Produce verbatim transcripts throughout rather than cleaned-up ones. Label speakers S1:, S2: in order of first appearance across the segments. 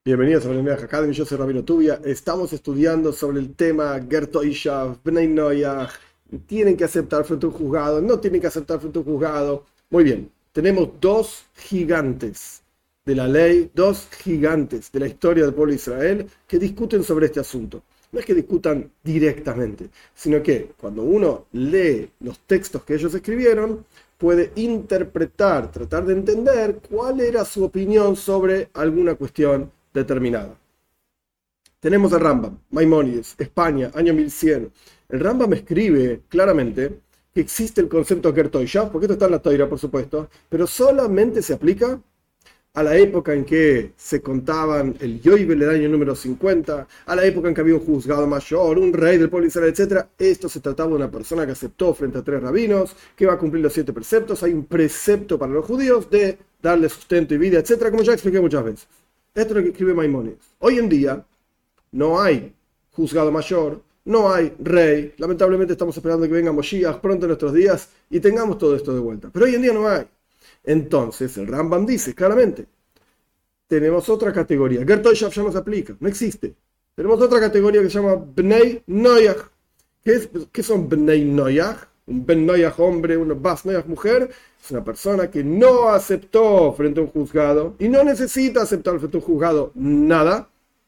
S1: Bienvenidos a Bnei Academy, yo soy Rabino Tubia. Estamos estudiando sobre el tema Gerto Ishav, Bnei Noyaj. Tienen que aceptar frente a un juzgado, no tienen que aceptar frente a un juzgado. Muy bien, tenemos dos gigantes de la ley, dos gigantes de la historia del pueblo de Israel que discuten sobre este asunto. No es que discutan directamente, sino que cuando uno lee los textos que ellos escribieron, puede interpretar, tratar de entender cuál era su opinión sobre alguna cuestión determinada. Tenemos al Rambam, Maimónides, España, año mil cien. El Rambam escribe claramente que existe el concepto Gertoishav, porque esto está en la Toira, por supuesto, pero solamente se aplica a la época en que se contaban el Yoibel, el año número cincuenta, a la época en que había un juzgado mayor, un rey del pueblo de Israel, etcétera. Esto se trataba de una persona que aceptó frente a tres rabinos, que va a cumplir los siete preceptos. Hay un precepto para los judíos de darle sustento y vida, etcétera, como ya expliqué muchas veces. Esto es lo que escribe Maimónides. Hoy en día no hay juzgado mayor, no hay rey. Lamentablemente estamos esperando que venga Moshiach pronto en nuestros días y tengamos todo esto de vuelta. Pero hoy en día no hay. Entonces el Rambam dice claramente, tenemos otra categoría. Gertoishav ya no se aplica, no existe. Tenemos otra categoría que se llama Bnei Noyaj. ¿Qué, es, ¿Qué son Bnei Noyaj? Un Ben Noyaj hombre, un Bas Noyaj mujer. Es una persona que no aceptó frente a un juzgado y no necesita aceptar frente a un juzgado nada.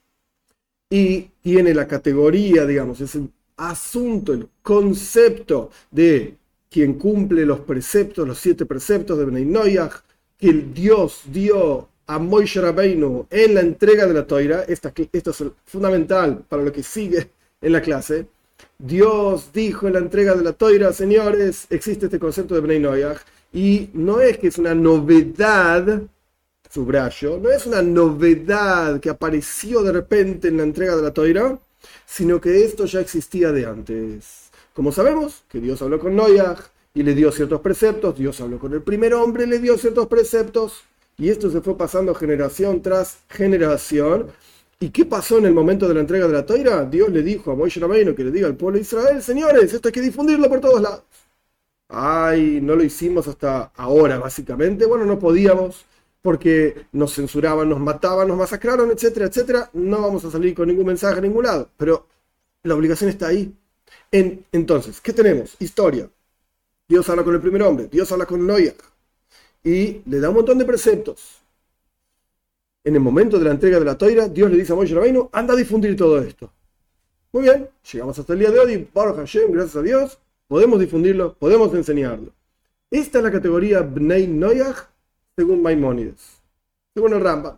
S1: Y tiene la categoría, digamos, es el asunto, el concepto de quien cumple los preceptos, los siete preceptos de Bnei Noyaj, que el Dios dio a Moshe Rabbeinu en la entrega de la Toira. Esta, esto es fundamental para lo que sigue en la clase. Dios dijo en la entrega de la Toira, señores, existe este concepto de Bnei Noyaj, y no es que es una novedad, subrayo, no es una novedad que apareció de repente en la entrega de la Toira, sino que esto ya existía de antes. Como sabemos, que Dios habló con Noyaj y le dio ciertos preceptos, Dios habló con el primer hombre y le dio ciertos preceptos, y esto se fue pasando generación tras generación. ¿Y qué pasó en el momento de la entrega de la Toira? Dios le dijo a Moshe Rabbeinu que le diga al pueblo de Israel, señores, esto hay que difundirlo por todos lados. Ay, no lo hicimos hasta ahora, básicamente. Bueno, no podíamos, porque nos censuraban, nos mataban, nos masacraron, etcétera, etcétera. No vamos a salir con ningún mensaje a ningún lado, pero la obligación está ahí. En, entonces, ¿qué tenemos? Historia. Dios habla con el primer hombre, Dios habla con Noyaj y le da un montón de preceptos. En el momento de la entrega de la Toira, Dios le dice a Moshe Rabbeinu, anda a difundir todo esto. Muy bien, llegamos hasta el día de hoy y Baruch Hashem, gracias a Dios, podemos difundirlo, podemos enseñarlo. Esta es la categoría Bnei Noyaj según Maimónides. Según el Rambam.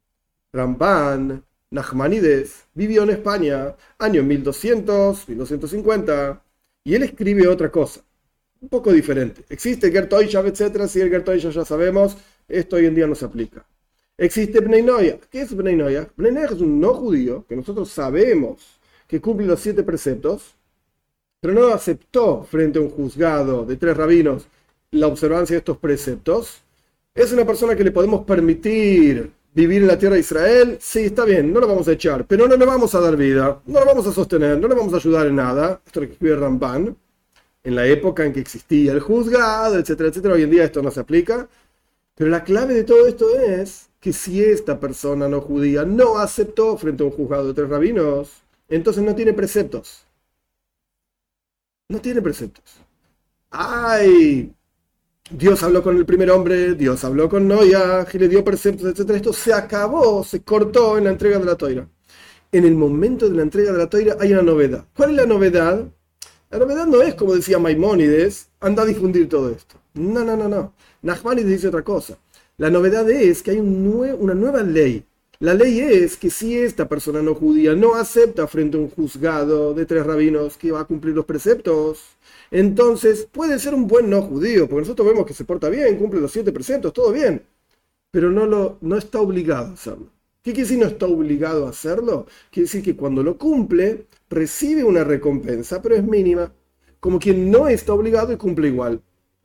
S1: Ramban Nachmanides vivió en España, año mil doscientos, mil doscientos cincuenta, y él escribe otra cosa, un poco diferente. Existe Gertoishav, etcétera. Si el Gertoishav ya sabemos, esto hoy en día no se aplica. Existe Bnei Noyaj. ¿Qué es Bnei Noyaj? Bnei Noyaj es un no judío que nosotros sabemos que cumple los siete preceptos, pero no aceptó frente a un juzgado de tres rabinos la observancia de estos preceptos. ¿Es una persona que le podemos permitir vivir en la tierra de Israel? Sí, está bien, no lo vamos a echar, pero no le vamos a dar vida, no lo vamos a sostener, no le vamos a ayudar en nada. Esto es lo que escribe Ramban, en la época en que existía el juzgado, etcétera, etcétera. Hoy en día esto no se aplica. Pero la clave de todo esto es que si esta persona no judía no aceptó frente a un juzgado de tres rabinos, entonces no tiene preceptos. No tiene preceptos. ¡Ay! Dios habló con el primer hombre, Dios habló con Noyaj y le dio preceptos, etcétera. Esto se acabó, se cortó en la entrega de la Toira. En el momento de la entrega de la Toira hay una novedad. ¿Cuál es la novedad? La novedad no es, como decía Maimónides, anda a difundir todo esto. No, no, no, no. Nachmanides dice otra cosa. La novedad es que hay un nue una nueva ley. La ley es que si esta persona no judía no acepta frente a un juzgado de tres rabinos que va a cumplir los preceptos, entonces puede ser un buen no judío, porque nosotros vemos que se porta bien, cumple los siete preceptos, todo bien, pero no, lo, no está obligado a hacerlo. ¿Qué quiere decir no está obligado a hacerlo? Quiere decir que cuando lo cumple, recibe una recompensa, pero es mínima, como quien no está obligado y cumple igual.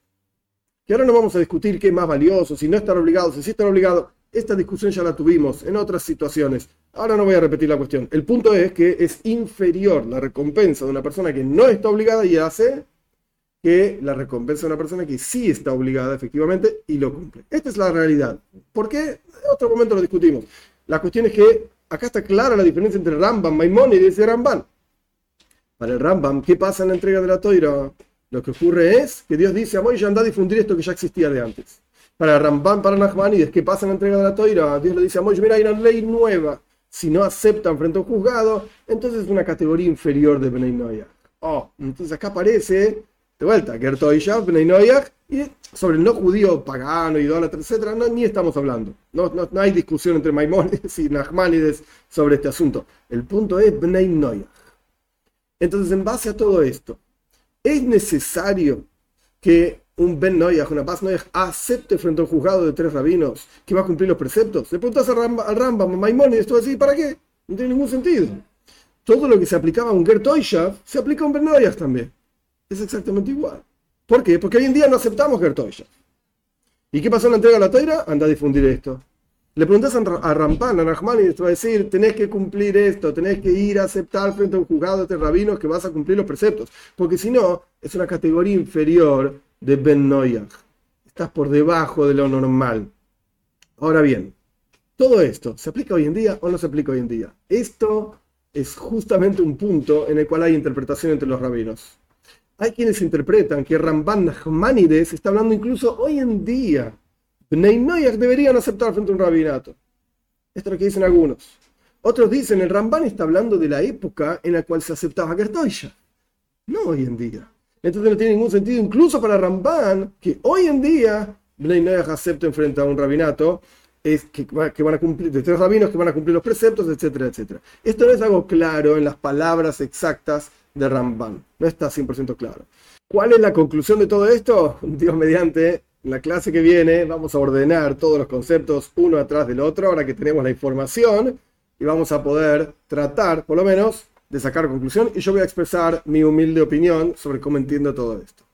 S1: Y ahora no vamos a discutir qué es más valioso, si no estar obligado, si sí estar obligado. Esta discusión ya la tuvimos en otras situaciones. Ahora no voy a repetir la cuestión. El punto es que es inferior la recompensa de una persona que no está obligada y hace que la recompensa de una persona que sí está obligada efectivamente y lo cumple. Esta es la realidad. ¿Por qué? En otro momento lo discutimos. La cuestión es que acá está clara la diferencia entre Rambam, Maimónides y Ramban. Para el Rambam, ¿qué pasa en la entrega de la Toira? Lo que ocurre es que Dios dice a Moisés, anda a difundir esto que ya existía de antes. Para el Rambam, para Nachmanides, ¿qué pasa en la entrega de la Toira? Dios le dice a Moisés, mira, hay una ley nueva. Si no aceptan frente a un juzgado, entonces es una categoría inferior de Bnei Noach. Oh, entonces acá aparece, de vuelta, Gerto Ishav, Bnei Noach, y sobre el no judío pagano, idólatra, etcétera, no, ni estamos hablando. No, no, no hay discusión entre Maimónides y Nachmanides sobre este asunto. El punto es Bnei Noach. Entonces, en base a todo esto, ¿es necesario que un Ben Noach, una Bas Noach, acepte frente a un juzgado de tres rabinos que va a cumplir los preceptos? Le preguntas al Rambam, al Rambam, a Maimónides, tú vas a decir, ¿para qué? No tiene ningún sentido. Todo lo que se aplicaba a un Ger Toishav se aplica a un Ben Noach también. Es exactamente igual. ¿Por qué? Porque hoy en día no aceptamos Ger Toishav. ¿Y qué pasó en la entrega de la Toira? Anda a difundir esto. Le preguntas a Ramban, a Nachmanides, te va a decir, tenés que cumplir esto, tenés que ir a aceptar frente a un juzgado de tres rabinos que vas a cumplir los preceptos. Porque si no, es una categoría inferior de Ben Noach. Estás por debajo de lo normal. Ahora bien, todo esto, ¿se aplica hoy en día o no se aplica hoy en día? Esto es justamente un punto en el cual hay interpretación entre los rabinos. Hay quienes interpretan que Ramban Nachmanides está hablando incluso hoy en día. Bnei Noach deberían aceptar frente a un rabinato. Esto es lo que dicen algunos. Otros dicen, el Ramban está hablando de la época en la cual se aceptaba Ger Toishav, no hoy en día. Entonces no tiene ningún sentido, incluso para Ramban, que hoy en día Bnei Noach acepten frente a un rabinato, es que, que van a cumplir, de tres rabinos que van a cumplir los preceptos, etcétera, etcétera. Esto no es algo claro en las palabras exactas de Ramban. No está cien por ciento claro. ¿Cuál es la conclusión de todo esto? Dios mediante, en la clase que viene vamos a ordenar todos los conceptos uno atrás del otro, ahora que tenemos la información, y vamos a poder tratar, por lo menos, de sacar conclusión, y yo voy a expresar mi humilde opinión sobre cómo entiendo todo esto.